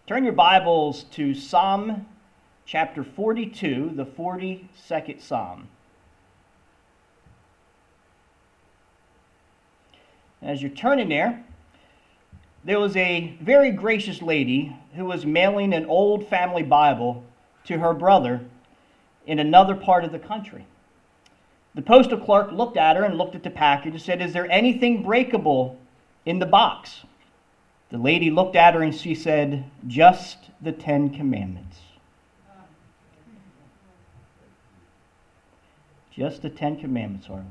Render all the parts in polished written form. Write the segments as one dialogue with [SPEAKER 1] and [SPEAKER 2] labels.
[SPEAKER 1] Turn your Bibles to Psalm chapter 42, the 42nd Psalm. As you're turning there was a very gracious lady who was mailing an old family Bible to her brother in another part of the country. The postal clerk looked at her and looked at the package and said, "Is there anything breakable in the box?" The lady looked at her and she said, "Just the 10 Commandments." Just the 10 Commandments, Harlan.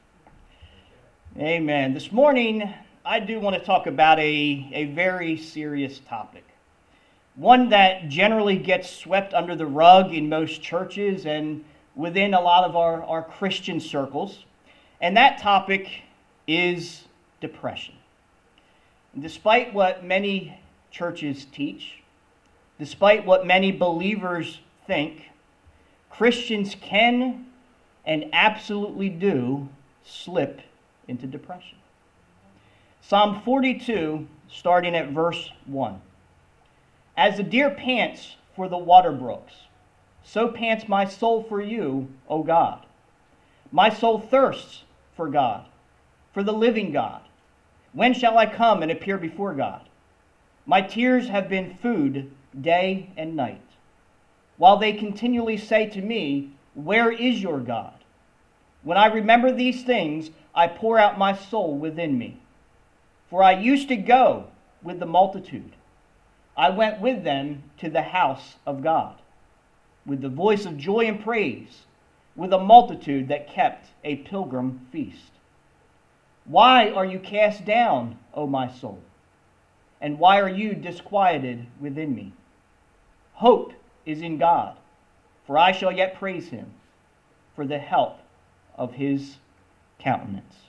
[SPEAKER 1] Amen. This morning, I do want to talk about a very serious topic. One that generally gets swept under the rug in most churches and within a lot of our Christian circles. And that topic is depression. Despite what many churches teach, despite what many believers think, Christians can and absolutely do slip into depression. Psalm 42, starting at verse 1. As the deer pants for the water brooks, so pants my soul for you, O God. My soul thirsts for God, for the living God. When shall I come and appear before God? My tears have been food day and night, while they continually say to me, "Where is your God?" When I remember these things, I pour out my soul within me. For I used to go with the multitude. I went with them to the house of God, with the voice of joy and praise, with a multitude that kept a pilgrim feast. Why are you cast down, O my soul? And why are you disquieted within me? Hope is in God, for I shall yet praise him for the help of his countenance.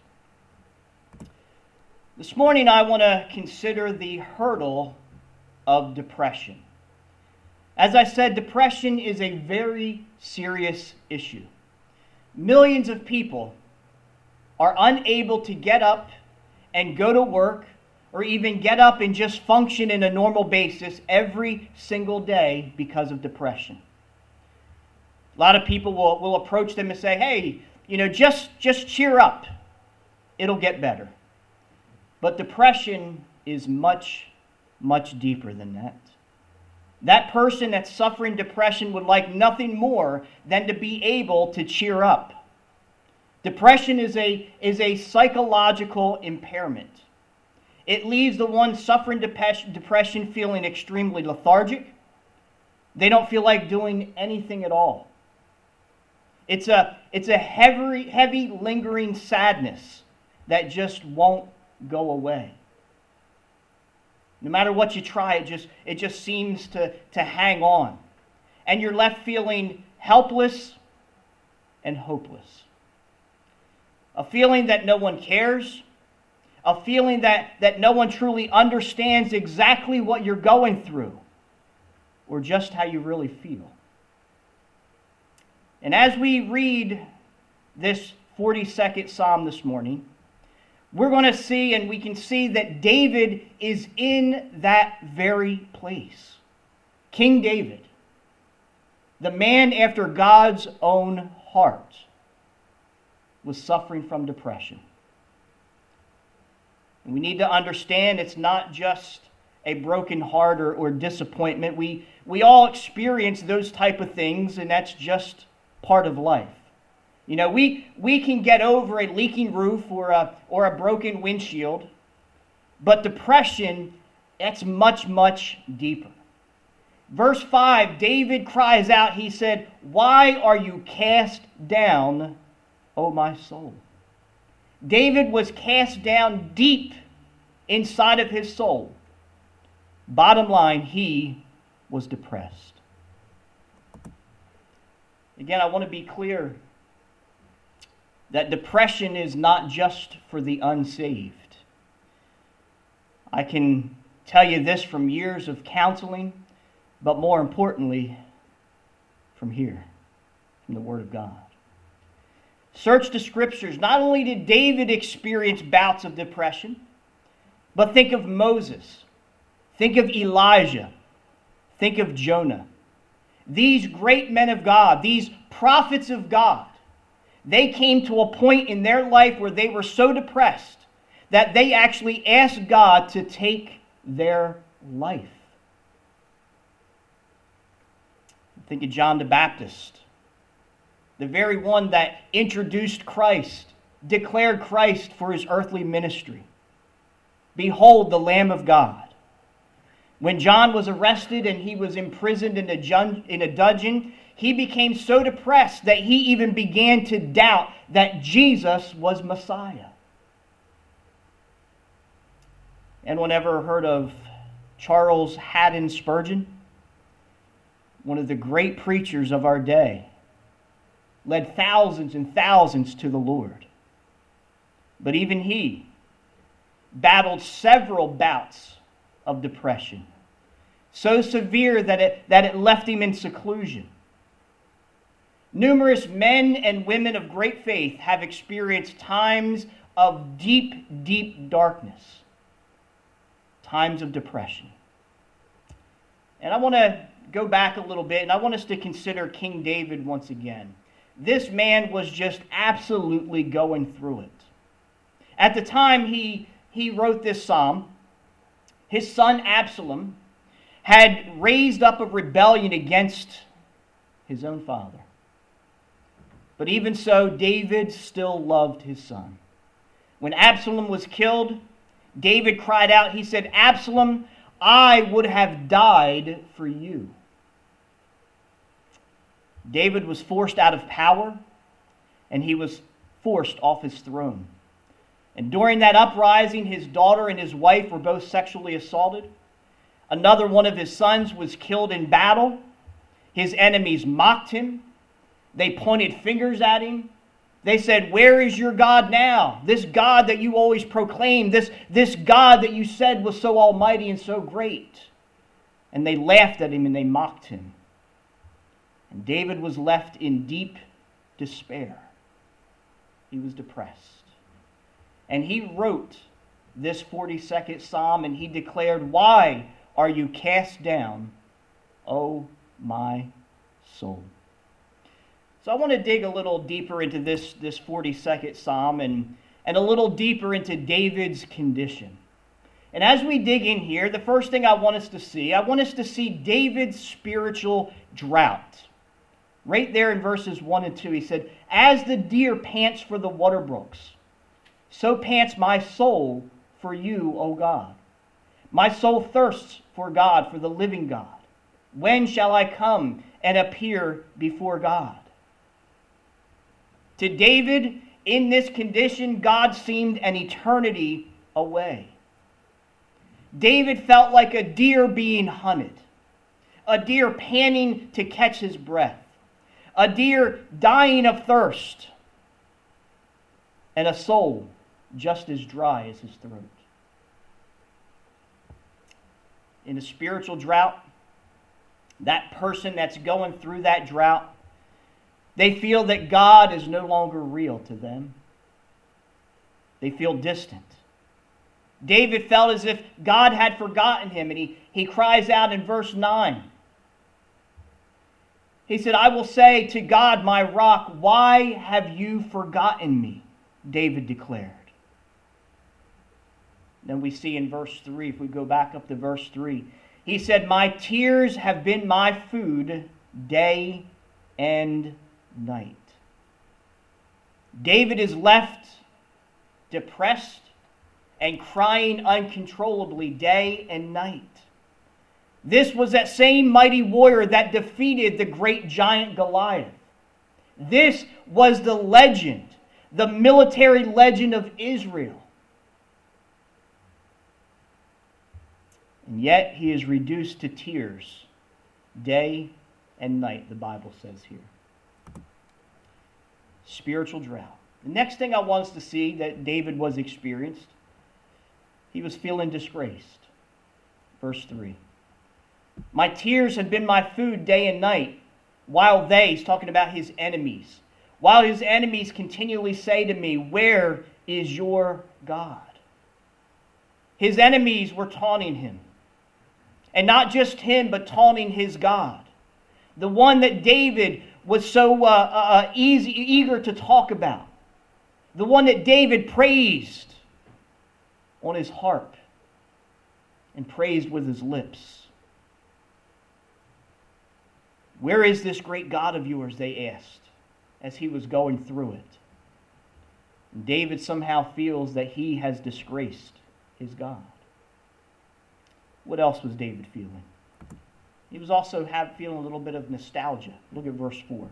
[SPEAKER 1] This morning I want to consider the hurdle of depression. As I said, depression is a very serious issue. Millions of people are unable to get up and go to work or even get up and just function in a normal basis every single day because of depression. A lot of people will approach them and say, "Hey, just cheer up. It'll get better." But depression is much, much deeper than that. That person that's suffering depression would like nothing more than to be able to cheer up. Depression is a psychological impairment. It leaves the one suffering depression feeling extremely lethargic. They don't feel like doing anything at all. It's a heavy, lingering sadness that just won't go away. No matter what you try, it just seems to hang on. And you're left feeling helpless and hopeless. A feeling that no one cares. A feeling that no one truly understands exactly what you're going through or just how you really feel. And as we read this 42nd Psalm this morning, we're going to see, and we can see that David is in that very place. King David, the man after God's own heart, was suffering from depression. And we need to understand it's not just a broken heart or disappointment. We all experience those type of things, and that's just part of life. We can get over a leaking roof or a broken windshield, but depression, that's much, much deeper. Verse 5, David cries out, he said, "Why are you cast down, O my soul?" David was cast down deep inside of his soul. Bottom line, he was depressed. Again, I want to be clear that depression is not just for the unsaved. I can tell you this from years of counseling, but more importantly, from here, from the Word of God. Search the Scriptures. Not only did David experience bouts of depression, but think of Moses. Think of Elijah. Think of Jonah. These great men of God, these prophets of God, they came to a point in their life where they were so depressed that they actually asked God to take their life. Think of John the Baptist, the very one that introduced Christ, declared Christ for his earthly ministry. Behold, the Lamb of God. When John was arrested and he was imprisoned in a dungeon, he became so depressed that he even began to doubt that Jesus was Messiah. Anyone ever heard of Charles Haddon Spurgeon? One of the great preachers of our day. Led thousands and thousands to the Lord. But even he battled several bouts of depression, so severe that it left him in seclusion. Numerous men and women of great faith have experienced times of deep, deep darkness, times of depression. And I want to go back a little bit, and I want us to consider King David once again. This man was just absolutely going through it. At the time he wrote this psalm, his son Absalom had raised up a rebellion against his own father. But even so, David still loved his son. When Absalom was killed, David cried out, he said, "Absalom, I would have died for you." David was forced out of power, and he was forced off his throne. And during that uprising, his daughter and his wife were both sexually assaulted. Another one of his sons was killed in battle. His enemies mocked him. They pointed fingers at him. They said, "Where is your God now? This God that you always proclaimed, this God that you said was so almighty and so great." And they laughed at him and they mocked him. And David was left in deep despair. He was depressed. And he wrote this 42nd Psalm, and he declared, "Why are you cast down, O my soul?" So I want to dig a little deeper into this 42nd Psalm and a little deeper into David's condition. And as we dig in here, the first thing I want us to see David's spiritual drought. Right there in verses 1 and 2, he said, "As the deer pants for the water brooks, so pants my soul for you, O God. My soul thirsts for God, for the living God. When shall I come and appear before God?" To David, in this condition, God seemed an eternity away. David felt like a deer being hunted, a deer panting to catch his breath, a deer dying of thirst, and a soul just as dry as his throat. In a spiritual drought, that person that's going through that drought, they feel that God is no longer real to them. They feel distant. David felt as if God had forgotten him, and he cries out in verse 9. He said, "I will say to God, my rock, why have you forgotten me?" David declared. Then we see in verse 3, if we go back up to verse 3, he said, "My tears have been my food day and night." David is left depressed and crying uncontrollably day and night. This was that same mighty warrior that defeated the great giant Goliath. This was the legend, the military legend of Israel. And yet he is reduced to tears day and night, the Bible says here. Spiritual drought. The next thing I want us to see that David was experienced, he was feeling disgraced. Verse 3. "My tears have been my food day and night, while he's talking about his enemies, while his enemies continually say to me, 'Where is your God?'" His enemies were taunting him. And not just him, but taunting his God. The one that David was so eager to talk about. The one that David praised on his harp and praised with his lips. Where is this great God of yours, they asked, as he was going through it. And David somehow feels that he has disgraced his God. What else was David feeling? He was also feeling a little bit of nostalgia. Look at verse 4.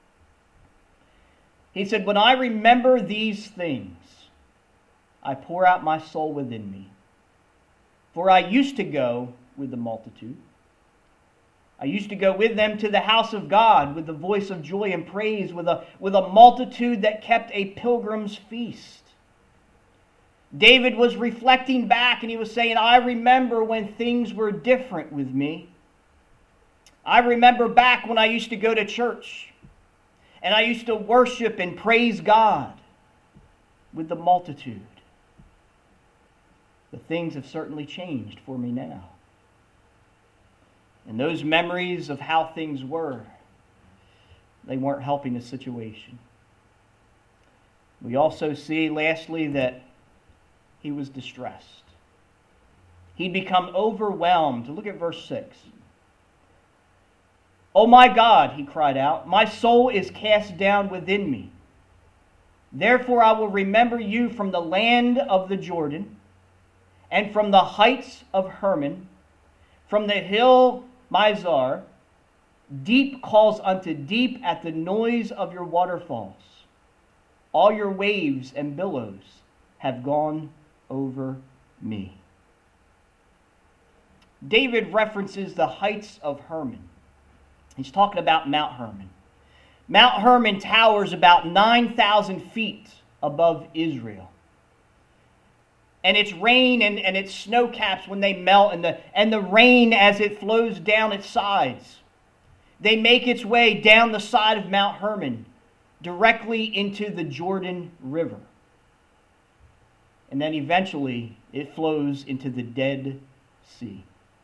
[SPEAKER 1] He said, when I remember these things, I pour out my soul within me. For I used to go with the multitude. I used to go with them to the house of God with the voice of joy and praise, with a multitude that kept a pilgrim's feast. David was reflecting back and he was saying, I remember when things were different with me. I remember back when I used to go to church and I used to worship and praise God with the multitude. But things have certainly changed for me now. And those memories of how things were, they weren't helping the situation. We also see, lastly, that he was distressed. He'd become overwhelmed. Look at verse 6. Oh my God, he cried out, my soul is cast down within me. Therefore I will remember you from the land of the Jordan, and from the heights of Hermon, from the hill Mizar. Deep calls unto deep at the noise of your waterfalls. All your waves and billows have gone over me. David references the heights of Hermon. He's talking about Mount Hermon. Mount Hermon towers about 9,000 feet above Israel. And its rain and its snow caps when they melt, and the rain as it flows down its sides, they make its way down the side of Mount Hermon directly into the Jordan River. And then eventually it flows into the Dead Sea.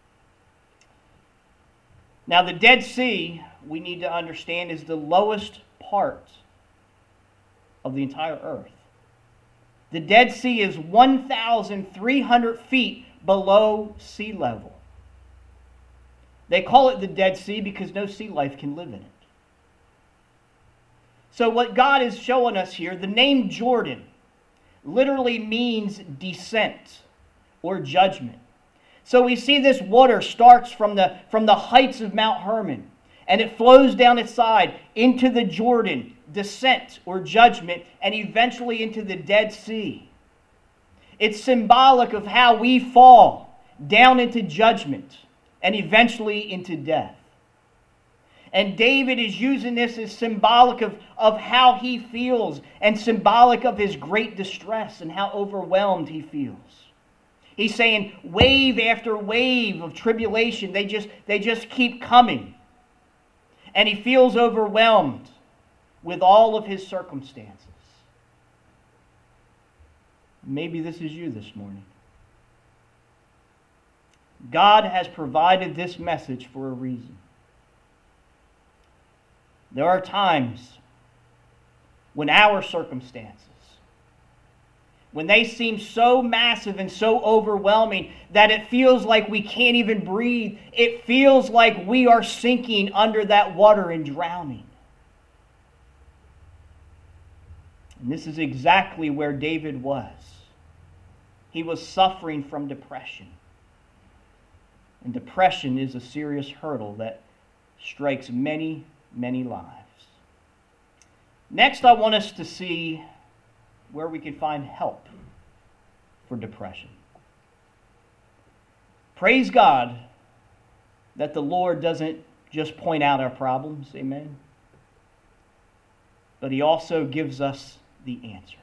[SPEAKER 1] Now the Dead Sea, we need to understand, is the lowest part of the entire earth. The Dead Sea is 1,300 feet below sea level. They call it the Dead Sea because no sea life can live in it. So what God is showing us here, the name Jordan literally means descent or judgment. So we see this water starts from the heights of Mount Hermon, and it flows down its side into the Jordan, descent or judgment, and eventually into the Dead Sea. It's symbolic of how we fall down into judgment and eventually into death. And David is using this as symbolic of how he feels and symbolic of his great distress and how overwhelmed he feels. He's saying wave after wave of tribulation, they just keep coming. And he feels overwhelmed with all of his circumstances. Maybe this is you this morning. God has provided this message for a reason. There are times when our circumstances, when they seem so massive and so overwhelming that it feels like we can't even breathe. It feels like we are sinking under that water and drowning. And this is exactly where David was. He was suffering from depression. And depression is a serious hurdle that strikes many, many lives. Next, I want us to see where we can find help for depression. Praise God that the Lord doesn't just point out our problems, amen, but He also gives us the answer.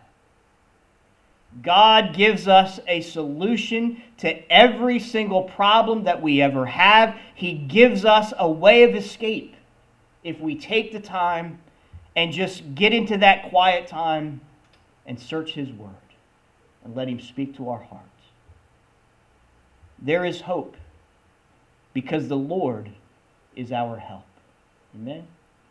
[SPEAKER 1] God gives us a solution to every single problem that we ever have. He gives us a way of escape if we take the time and just get into that quiet time and search His Word and let Him speak to our hearts. There is hope because the Lord is our help. Amen?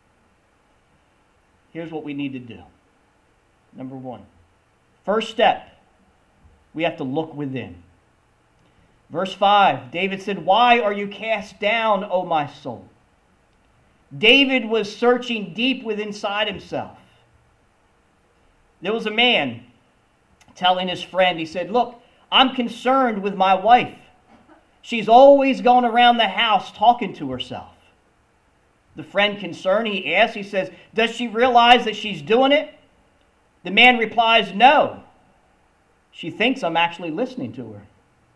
[SPEAKER 1] Here's what we need to do. Number one. First step, we have to look within. Verse 5, David said, "Why are you cast down, O my soul?" David was searching deep within inside himself. There was a man telling his friend, he said, "Look, I'm concerned with my wife. She's always going around the house talking to herself." The friend concerned, he asked, he says, "Does she realize that she's doing it?" The man replies, "No. She thinks I'm actually listening to her."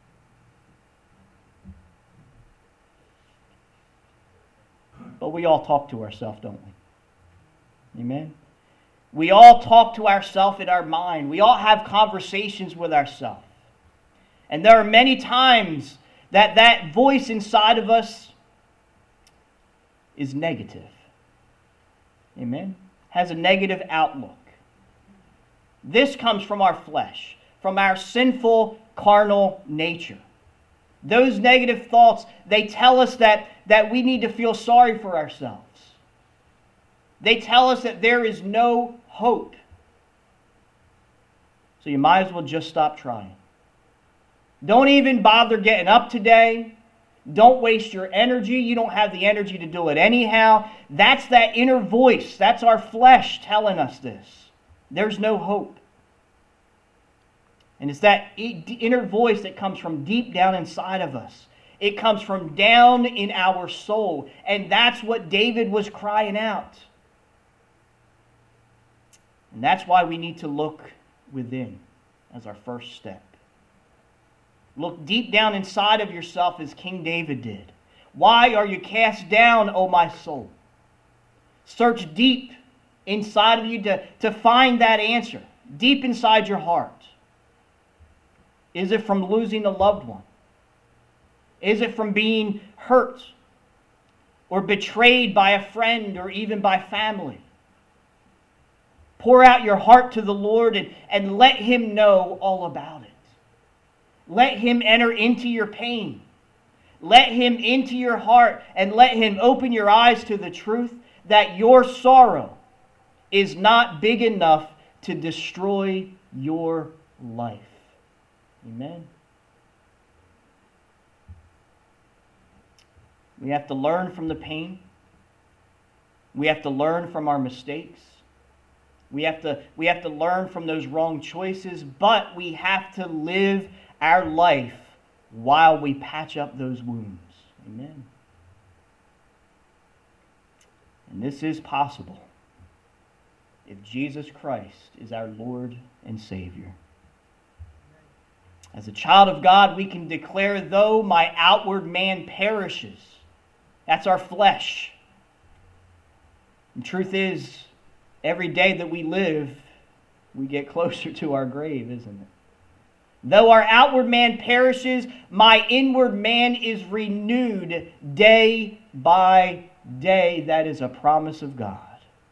[SPEAKER 1] But we all talk to ourselves, don't we? Amen? We all talk to ourselves in our mind. We all have conversations with ourselves. And there are many times that voice inside of us is negative. Amen? Has a negative outlook. This comes from our flesh, from our sinful, carnal nature. Those negative thoughts, they tell us that we need to feel sorry for ourselves. They tell us that there is no hope. So you might as well just stop trying. Don't even bother getting up today. Don't waste your energy. You don't have the energy to do it anyhow. That's that inner voice. That's our flesh telling us this. There's no hope. And it's that inner voice that comes from deep down inside of us. It comes from down in our soul. And that's what David was crying out. And that's why we need to look within as our first step. Look deep down inside of yourself as King David did. Why are you cast down, O my soul? Search deep inside of you to find that answer. Deep inside your heart. Is it from losing a loved one? Is it from being hurt or betrayed by a friend or even by family? Pour out your heart to the Lord and let Him know all about it. Let Him enter into your pain. Let Him into your heart and let Him open your eyes to the truth that your sorrow is not big enough to destroy your life. Amen. We have to learn from the pain. We have to learn from our mistakes. We have to learn from those wrong choices, but we have to live our life while we patch up those wounds. Amen. And this is possible if Jesus Christ is our Lord and Savior. As a child of God, we can declare, though my outward man perishes. That's our flesh. The truth is, every day that we live, we get closer to our grave, isn't it? Though our outward man perishes, my inward man is renewed day by day. That is a promise of God.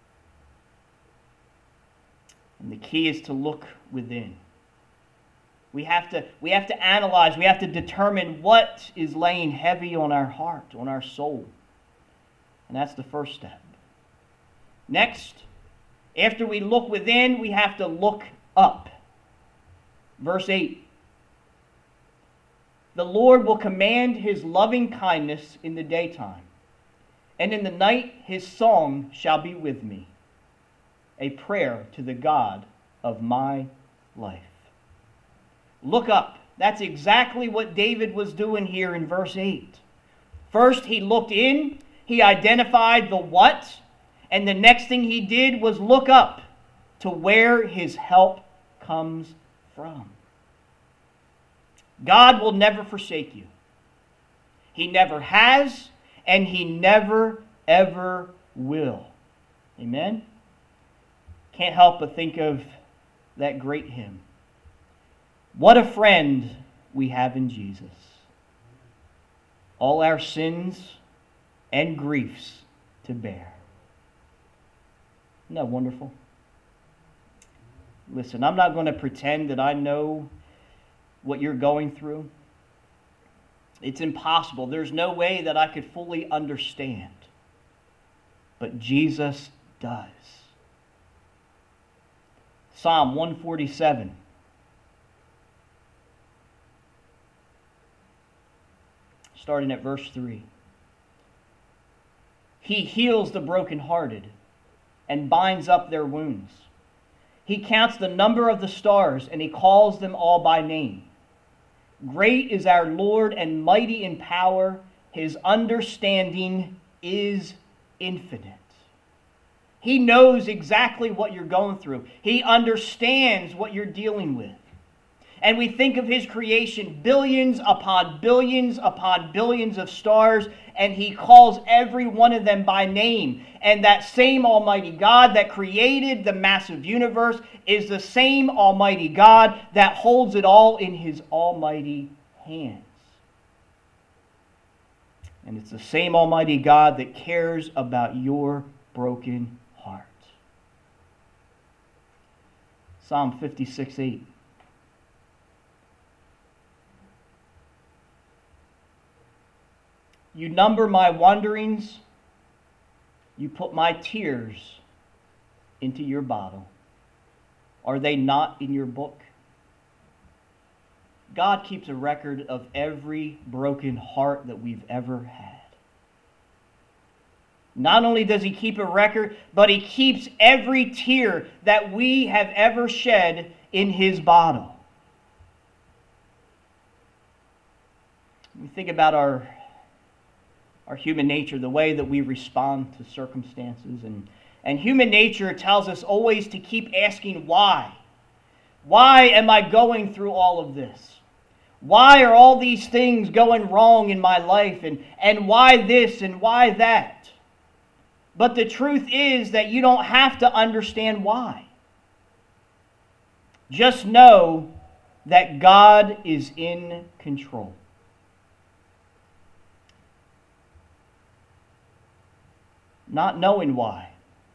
[SPEAKER 1] And the key is to look within. We have to analyze, we have to determine what is laying heavy on our heart, on our soul. And that's the first step. Next, after we look within, we have to look up. Verse 8. The Lord will command His loving kindness in the daytime, and in the night His song shall be with me, a prayer to the God of my life. Look up. That's exactly what David was doing here in verse 8. First, he looked in, he identified the what, and the next thing he did was look up to where his help comes from. God will never forsake you. He never has, and He never, ever will. Amen? Can't help but think of that great hymn. What a friend we have in Jesus. All our sins and griefs to bear. Isn't that wonderful? Listen, I'm not going to pretend that I know what you're going through. It's impossible. There's no way that I could fully understand. But Jesus does. Psalm 147. Starting at verse 3. He heals the brokenhearted and binds up their wounds. He counts the number of the stars, and he calls them all by name. Great is our Lord and mighty in power. His understanding is infinite. He knows exactly what you're going through. He understands what you're dealing with. And we think of his creation, billions upon billions upon billions of stars, and he calls every one of them by name. And that same Almighty God that created the massive universe is the same Almighty God that holds it all in his almighty hands. And it's the same Almighty God that cares about your broken heart. Psalm 56:8. You number my wanderings. You put my tears into your bottle. Are they not in your book? God keeps a record of every broken heart that we've ever had. Not only does he keep a record, but he keeps every tear that we have ever shed in his bottle. We think about our human nature, the way that we respond to circumstances. And human nature tells us always to keep asking why. Why am I going through all of this? Why are all these things going wrong in my life? And why this and why that? But the truth is that you don't have to understand why. Just know that God is in control. Not knowing why,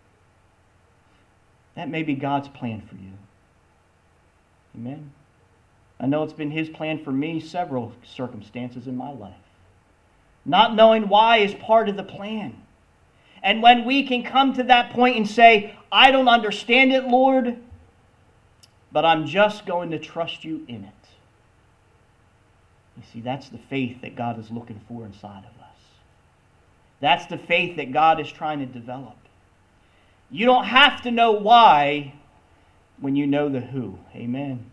[SPEAKER 1] that may be God's plan for you. Amen. I know it's been his plan for me several circumstances in my life. Not knowing why is part of the plan. And when we can come to that point and say, I don't understand it, Lord, but I'm just going to trust you in it. You see, that's the faith that God is looking for inside of us. That's the faith that God is trying to develop. You don't have to know why when you know the who. Amen.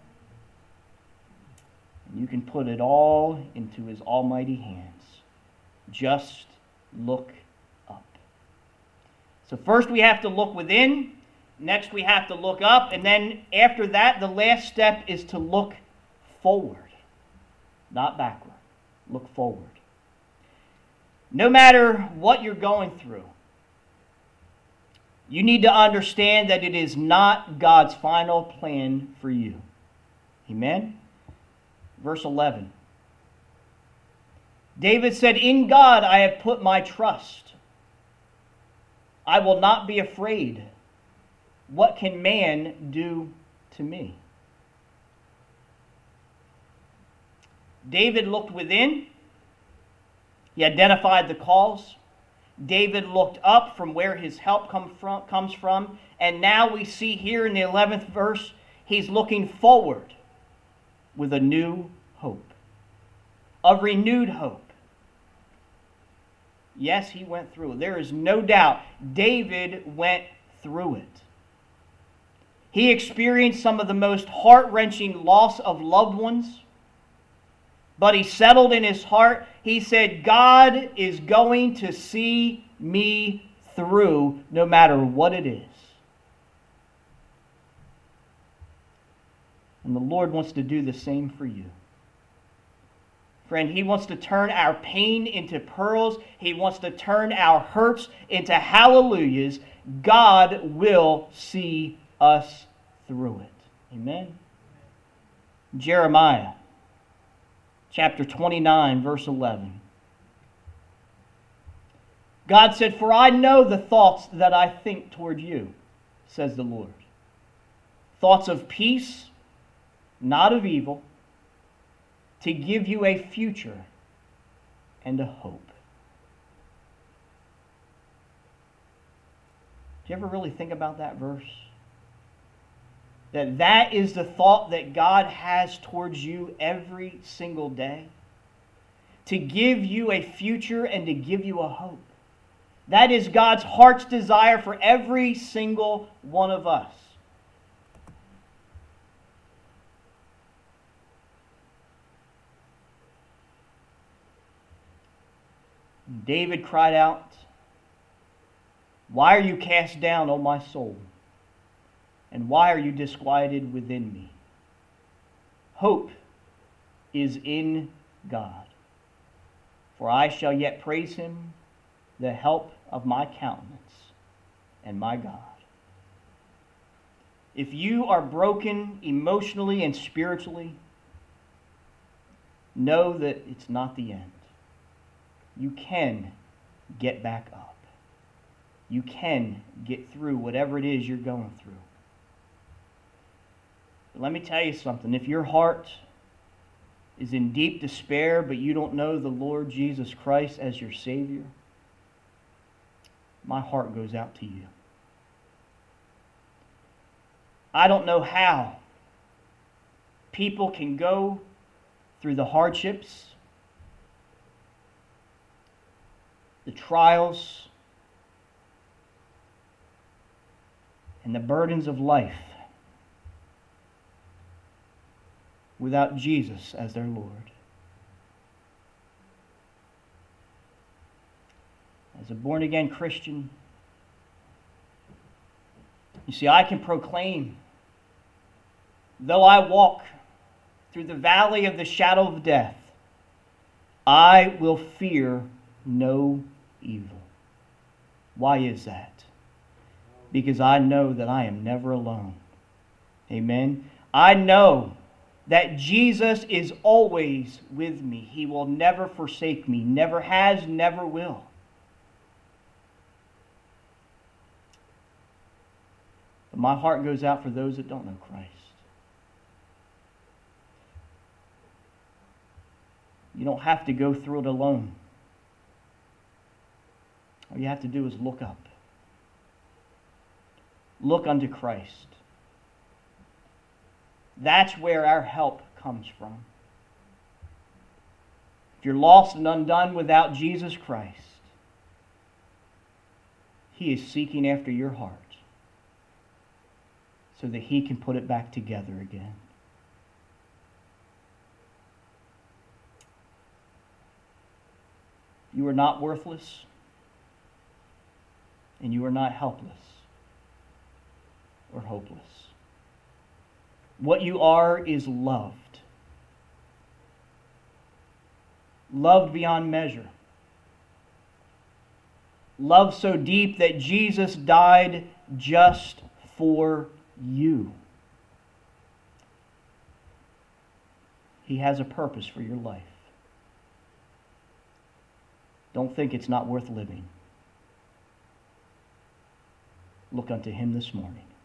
[SPEAKER 1] And you can put it all into his almighty hands. Just look up. So first we have to look within. Next we have to look up. And then after that, the last step is to look forward. Not backward. Look forward. No matter what you're going through, you need to understand that it is not God's final plan for you. Amen? Verse 11. David said, in God I have put my trust. I will not be afraid. What can man do to me? David looked within. He identified the cause. David looked up from where his help comes from. And now we see here in the 11th verse, he's looking forward with a new hope. A renewed hope. Yes, he went through it. There is no doubt David went through it. He experienced some of the most heart-wrenching loss of loved ones. But he settled in his heart. He said, God is going to see me through no matter what it is. And the Lord wants to do the same for you. Friend, he wants to turn our pain into pearls. He wants to turn our hurts into hallelujahs. God will see us through it. Amen. Jeremiah chapter 29, verse 11. God said, for I know the thoughts that I think toward you, says the Lord. Thoughts of peace, not of evil, to give you a future and a hope. Do you ever really think about that verse? That is the thought that God has towards you every single day. To give you a future and to give you a hope. That is God's heart's desire for every single one of us. David cried out, "Why are you cast down, O my soul? And why are you disquieted within me? Hope is in God, for I shall yet praise him, the help of my countenance and my God." If you are broken emotionally and spiritually, know that it's not the end. You can get back up. You can get through whatever it is you're going through. But let me tell you something. If your heart is in deep despair, but you don't know the Lord Jesus Christ as your Savior, my heart goes out to you. I don't know how people can go through the hardships, the trials, and the burdens of life without Jesus as their Lord. As a born-again Christian, you see, I can proclaim, though I walk through the valley of the shadow of death, I will fear no evil. Why is that? Because I know that I am never alone. Amen. I know that Jesus is always with me. He will never forsake me. Never has, never will. But my heart goes out for those that don't know Christ. You don't have to go through it alone. All you have to do is look up. Look unto Christ. That's where our help comes from. If you're lost and undone without Jesus Christ, He is seeking after your heart so that He can put it back together again. You are not worthless, and you are not helpless or hopeless. What you are is loved. Loved beyond measure. Love so deep that Jesus died just for you. He has a purpose for your life. Don't think it's not worth living. Look unto Him this morning.